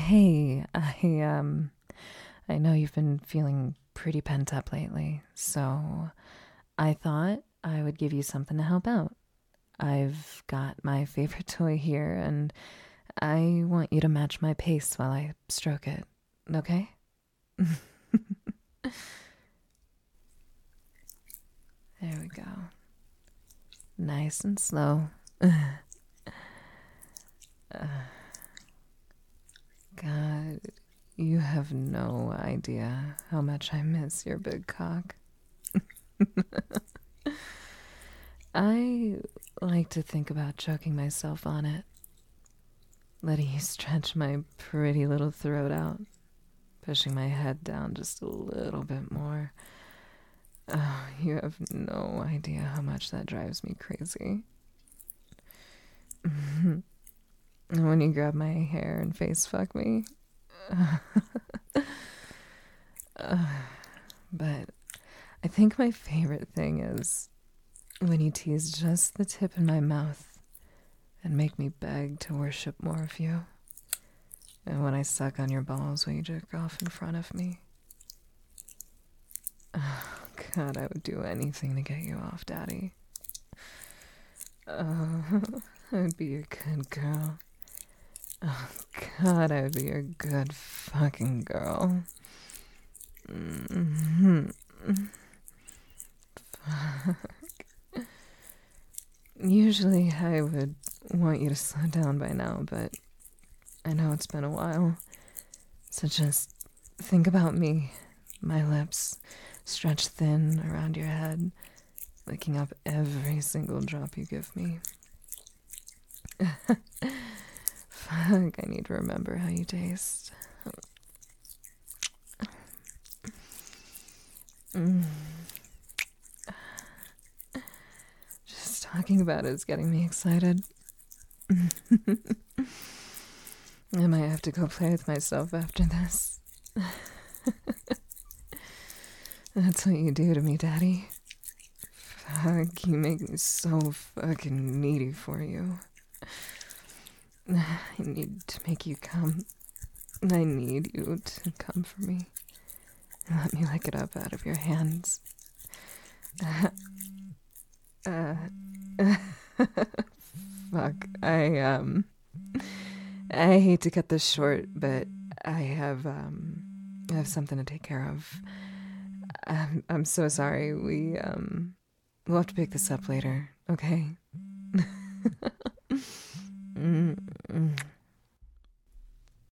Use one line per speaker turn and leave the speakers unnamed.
Hey, I know you've been feeling pretty pent up lately, so I thought I would give you something to help out. I've got my favorite toy here, and I want you to match my pace while I stroke it, okay? There we go. Nice and slow. God, you have no idea how much I miss your big cock. I like to think about choking myself on it, letting you stretch my pretty little throat out, pushing my head down just a little bit more. Oh, you have no idea how much that drives me crazy. When you grab my hair and face fuck me. But I think my favorite thing is when you tease just the tip in my mouth and make me beg to worship more of you. And when I suck on your balls while you jerk off in front of me. Oh, God, I would do anything to get you off, Daddy. Oh, I would be your good girl. Oh, God, I would be your good fucking girl. Mm-hmm. Usually I would want you to slow down by now, but I know it's been a while. So just think about me, my lips stretched thin around your head, licking up every single drop you give me. Fuck, I need to remember how you taste. Mm. Just talking about it is getting me excited. I might have to go play with myself after this. That's what you do to me, Daddy. Fuck, you make me so fucking needy for you. I need to make you come. I need you to come for me. And let me lick it up out of your hands. Uh, Fuck, I hate to cut this short, but I have something to take care of. I'm so sorry. We'll have to pick this up later, okay? Mm-mm.